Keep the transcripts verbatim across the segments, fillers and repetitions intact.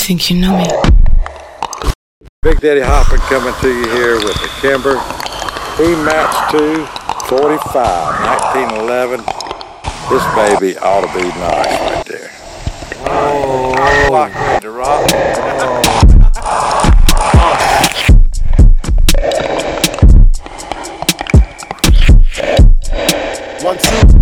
think you know me. Big Daddy Hoppin coming to you here with the Kimber E MAX two forty-five, nineteen eleven. This baby ought to be nice right there. Oh, rock ready to rock. One, two.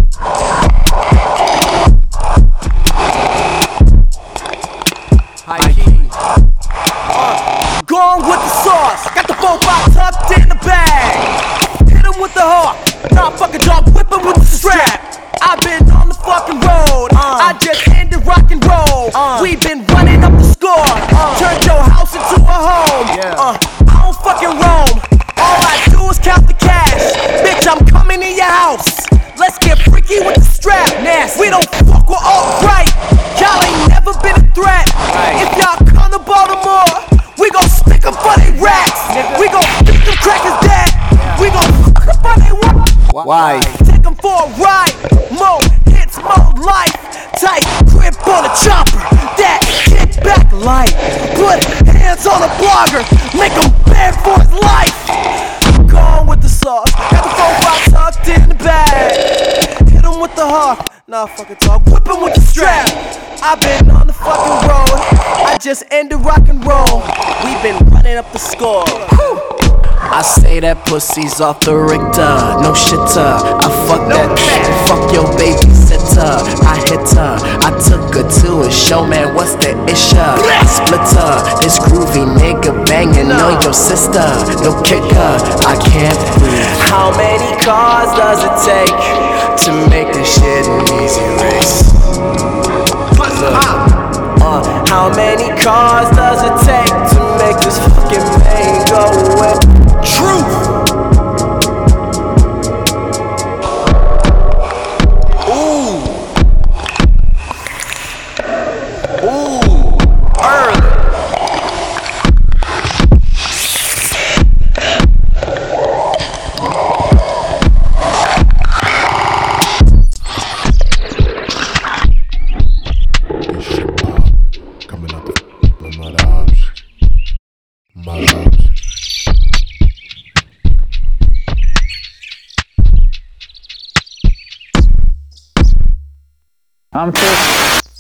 High key. Uh, gone with the sauce. Got the four five tucked in the bag. Hit him with the hawk. Nah, fucking dog whipping with the strap. I've been on the fucking road. Uh, I just ended rock and roll. Uh, we been running up the score. Uh, Turned your house into a home. Yeah. Uh, I don't fucking roam. All I do is count the cash. Bitch, I'm coming in your house. Let's get freaky with the strap. Nasty. We don't fuck with alt-right. Y'all ain't never been a threat. Right. If y'all come to Baltimore, we gon' stick up for they racks. Nigga. We gon' get them crackers dead. Yeah. We gon' fuck up on they work. Why? Take them for a ride. More hits, more life. Tight grip on a chopper. That kick back light. Put hands on a blogger. Make him beg for his life. Gone with the sauce. Got the four five tucked in the bag. Hit him with the hawk. Nah, fucking talk. Whip him with the strap. I've been on the fucking road. I just ended rock and roll. We been running up the score. Whew. I say that pussy's off the Richter, no shitter. I fuck that bitch, fuck your babysitter. I hit her, I took her to a show, man. What's the issue? I split her, this groovy nigga banging on your sister. No kicker, I can't breathe. How many cars does it take to make this shit an easy race? Look, uh, how many cars does it take to make this fucking pain go away? Truth. Ooh. Ooh. Early. Coming up with my dogs. My dogs. I'm pissed.